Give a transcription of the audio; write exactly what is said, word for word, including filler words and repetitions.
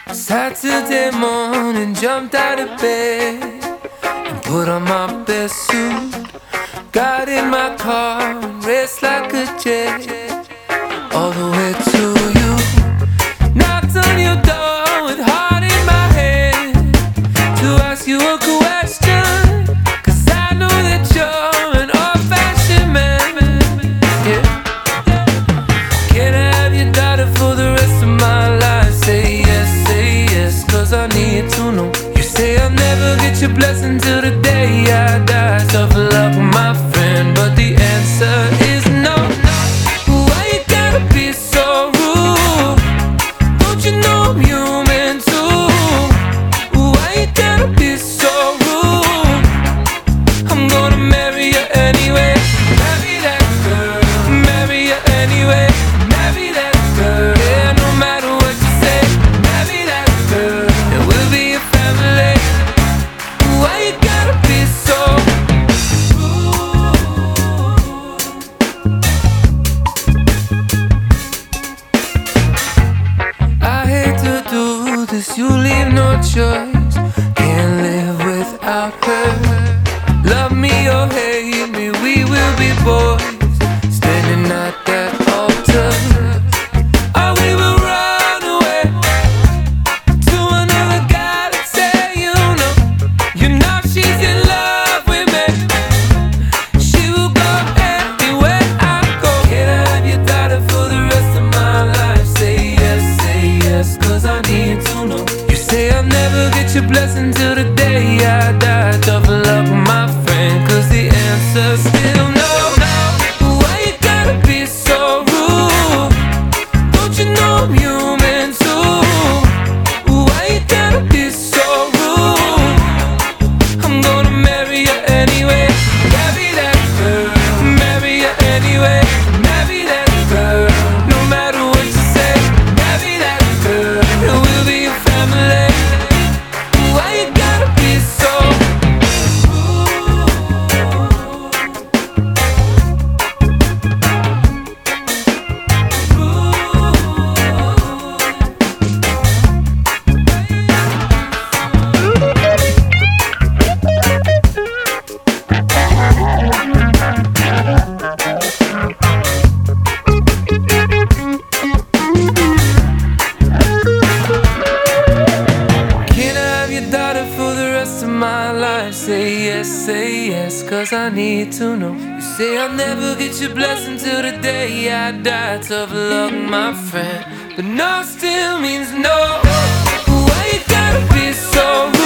Saturday morning, jumped out of bed and put on my best suit. Got in my car and raced like a jet all the way to you. Knocked on your door with heart in my head to ask you a question, 'cause I know that you're an old-fashioned man. Yeah. Can I have your daughter for the rest of my life? Say yes, say yes, 'cause I need to know. You say I'll never get your blessing till the day I die. Tough luck, my friend, but the answer is no. Why you gotta be so rude? Don't you know I'm human too? Why you gotta be so rude? I'm gonna marry you anyway. Marry that girl, marry you anyway. Marry that girl, yeah, no matter what you say. Marry that girl, and we'll be a family. Why you gotta be so rude? I hate to do this, you leave no choice. Can't live without her. Love me or hate me, we will be boys, standing at that altar. Or we will run away to another galaxy. You know, you know she's in love with me. She will go anywhere I go. Can I have your daughter for the rest of my life? Say yes, say yes, 'cause I need to know. You say I'll never get your blessing till the day I die. Tough luck, my friend, 'cause the answer's still no. Why you gotta be so rude? Don't you know I'm human too? Why you gotta be so rude? I'm gonna marry you anyway. Marry that girl, marry you anyway. Marry that girl, no matter what you say. Marry that girl, and we'll be a family. Why you gotta be so rude? Can I have your daughter for the rest of my life? Say yes, say yes, 'cause I need to know. You say I'll never get your blessing till the day I die. Tough luck, my friend, but no still means no. Why you gotta be so